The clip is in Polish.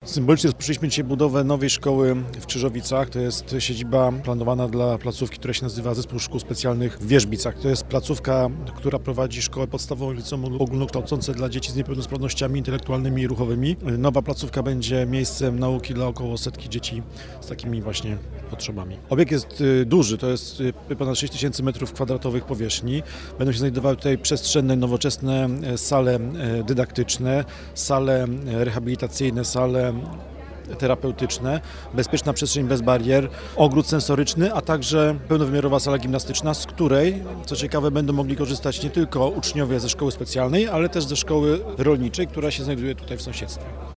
Symbolicznie rozpoczęliśmy dzisiaj budowę nowej szkoły w Krzyżowicach. To jest siedziba planowana dla placówki, która się nazywa Zespół Szkół Specjalnych w Wierzbicach. To jest placówka, która prowadzi szkołę podstawową i liceum ogólnokształcące dla dzieci z niepełnosprawnościami intelektualnymi i ruchowymi. Nowa placówka będzie miejscem nauki dla około setki dzieci z takimi właśnie potrzebami. Obiekt jest duży, to jest ponad 6000 m2 powierzchni. Będą się znajdowały tutaj przestrzenne, nowoczesne sale dydaktyczne, sale rehabilitacyjne, sale terapeutyczne, bezpieczna przestrzeń bez barier, ogród sensoryczny, a także pełnowymiarowa sala gimnastyczna, z której, co ciekawe, będą mogli korzystać nie tylko uczniowie ze szkoły specjalnej, ale też ze szkoły rolniczej, która się znajduje tutaj w sąsiedztwie.